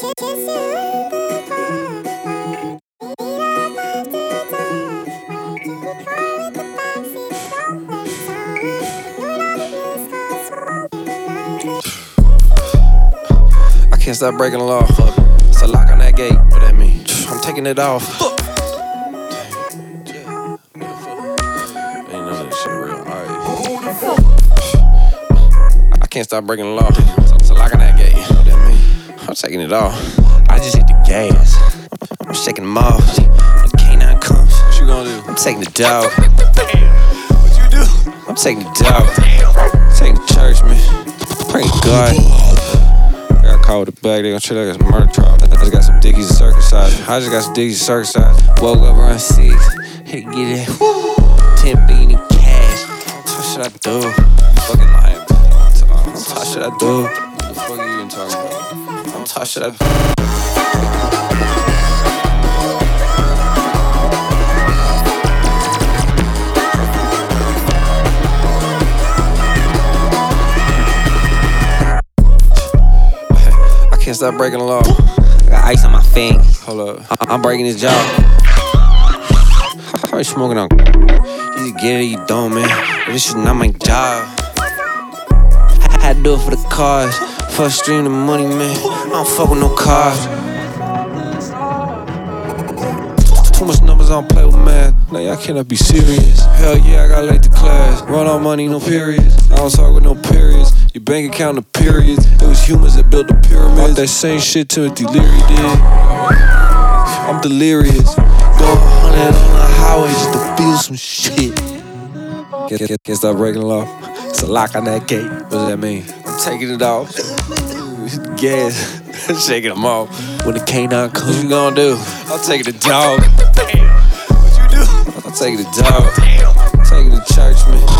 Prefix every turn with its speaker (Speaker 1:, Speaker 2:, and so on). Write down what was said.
Speaker 1: I can't stop breaking the law. It's a lock on that gate. What that mean? I'm taking it off. Ain't none of this shit real. Alright. I can't stop breaking the law. It's a lock on that gate. What that mean? I'm taking it off. I just hit the gas. I'm shaking them off. The canine comes. What you gonna do? I'm taking the dog. What you do? I'm taking the dog. Taking the church, man. Pray to God. I got caught with the bag. They gon' treat it like it's a murder trial. I just got some dickies circumcised. I just got some dickies circumcised. Woke up around 6. Had to get it. 10 billion in cash. What should I do? Fucking lying. What should I do? What the fuck are you even talking about? What should I do? Can't stop breaking the law. I got ice on my fingers. Hold up. I'm breaking his jaw. How you smoking on? You either get it or you don't, man. But this shit not my job. I had to do it for the cars. For a stream of money, man. I don't fuck with no cars. Too much numbers, I don't play with math. Like, I cannot be serious. Hell yeah, I got late to class. Run on money, no periods. I don't talk with no periods. Your bank account, no periods. It was humans that built the pyramids. That same shit Timothy Leary did. I'm delirious. Going 100 on the highway just to feel some shit. Can't stop breaking the law. It's a lock on that gate. What does that mean? I'm taking it off. Gas. Shaking them off. When the canine comes, what you gonna do? I'm taking the dog. What you do? I'm taking the dog. I'm taking the church, man.